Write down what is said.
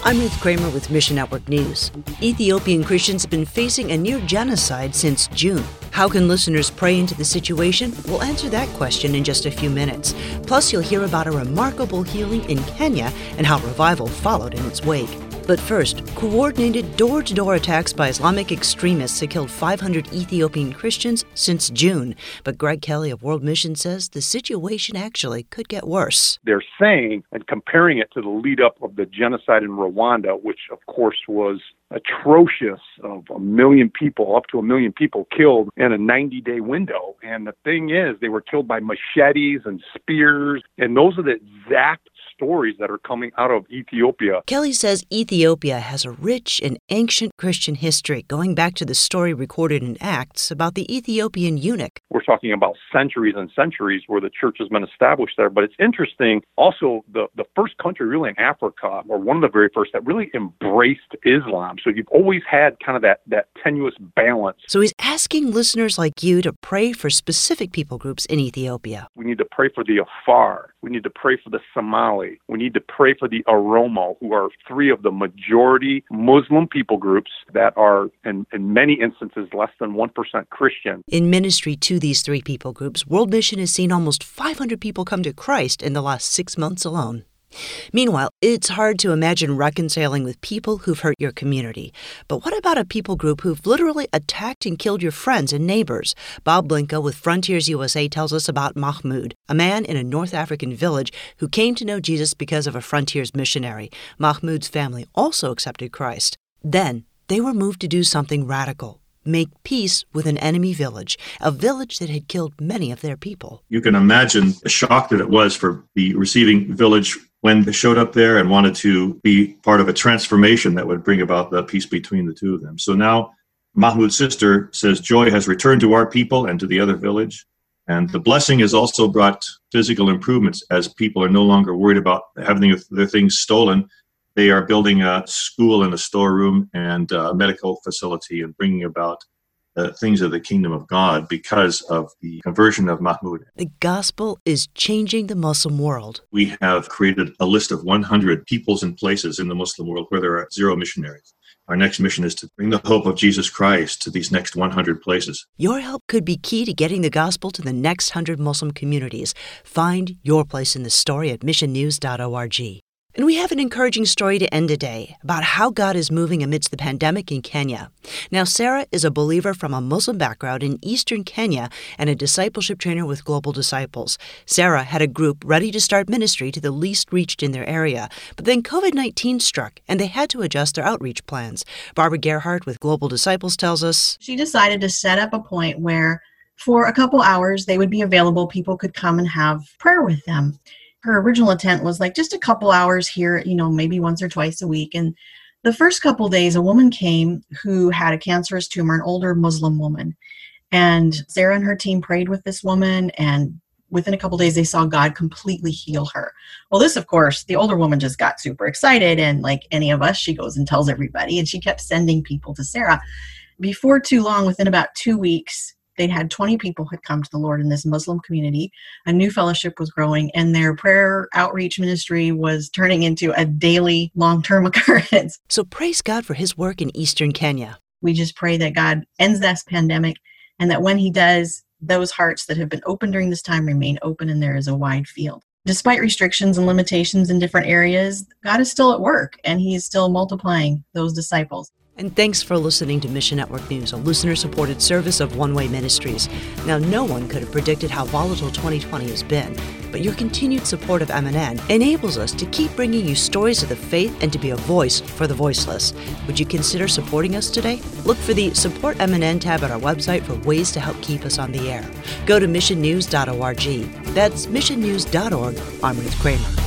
I'm Ruth Kramer with Mission Network News. Ethiopian Christians have been facing a near genocide since June. How can listeners pray into the situation? We'll answer that question in just a few minutes. Plus, you'll hear about a remarkable healing in Kenya and how revival followed in its wake. But first, coordinated door-to-door attacks by Islamic extremists have killed 500 Ethiopian Christians since June. But Greg Kelly of World Mission says the situation actually could get worse. They're saying, and comparing it to the lead-up of the genocide in Rwanda, which, of course, was atrocious, of 1 million people, up to 1 million people killed in a 90-day window. And the thing is, they were killed by machetes and spears, and those are the exact stories that are coming out of Ethiopia. Kelly says Ethiopia has a rich and ancient Christian history, going back to the story recorded in Acts about the Ethiopian eunuch. We're talking about centuries and centuries where the church has been established there. But it's interesting, also, the first country really in Africa, or one of the very first, that really embraced Islam. So you've always had kind of that tenuous balance. So he's asking listeners like you to pray for specific people groups in Ethiopia. We need to pray for the Afar. We need to pray for the Somali. We need to pray for the Oromo, who are 3 of the majority Muslim people groups that are, in many instances, less than 1% Christian. In ministry to these 3 people groups, World Mission has seen almost 500 people come to Christ in the last 6 months alone. Meanwhile, it's hard to imagine reconciling with people who've hurt your community. But what about a people group who've literally attacked and killed your friends and neighbors? Bob Blinka with Frontiers USA tells us about Mahmoud, a man in a North African village who came to know Jesus because of a Frontiers missionary. Mahmoud's family also accepted Christ. Then they were moved to do something radical. Make peace with an enemy village, a village that had killed many of their people. You can imagine the shock that it was for the receiving village when they showed up there and wanted to be part of a transformation that would bring about the peace between the 2 of them. So now Mahmoud's sister says joy has returned to our people and to the other village. And the blessing has also brought physical improvements as people are no longer worried about having their things stolen. They are building a school and a storeroom and a medical facility and bringing about things of the kingdom of God because of the conversion of Mahmoud. The gospel is changing the Muslim world. We have created a list of 100 peoples and places in the Muslim world where there are 0 missionaries. Our next mission is to bring the hope of Jesus Christ to these next 100 places. Your help could be key to getting the gospel to the next 100 Muslim communities. Find your place in the story at missionnews.org. And we have an encouraging story to end today about how God is moving amidst the pandemic in Kenya. Now, Sarah is a believer from a Muslim background in eastern Kenya and a discipleship trainer with Global Disciples. Sarah had a group ready to start ministry to the least reached in their area, but then COVID-19 struck and they had to adjust their outreach plans. Barbara Gerhardt with Global Disciples tells us, she decided to set up a point where for a couple hours they would be available. People could come and have prayer with them. Her original intent was like just a couple hours here, maybe once or twice a week. And the first couple days, a woman came who had a cancerous tumor, an older Muslim woman. And Sarah and her team prayed with this woman, and within a couple days, they saw God completely heal her. Well, this, of course, the older woman just got super excited. And like any of us, she goes and tells everybody. And she kept sending people to Sarah. Before too long, within about 2 weeks, they'd had 20 people had come to the Lord in this Muslim community. A new fellowship was growing, and their prayer outreach ministry was turning into a daily, long-term occurrence. So praise God for his work in eastern Kenya. We just pray that God ends this pandemic, and that when he does, those hearts that have been open during this time remain open, and there is a wide field. Despite restrictions and limitations in different areas, God is still at work, and he is still multiplying those disciples. And thanks for listening to Mission Network News, a listener-supported service of One Way Ministries. Now, no one could have predicted how volatile 2020 has been, but your continued support of MNN enables us to keep bringing you stories of the faith and to be a voice for the voiceless. Would you consider supporting us today? Look for the Support MNN tab at our website for ways to help keep us on the air. Go to missionnews.org. That's missionnews.org. I'm Ruth Kramer.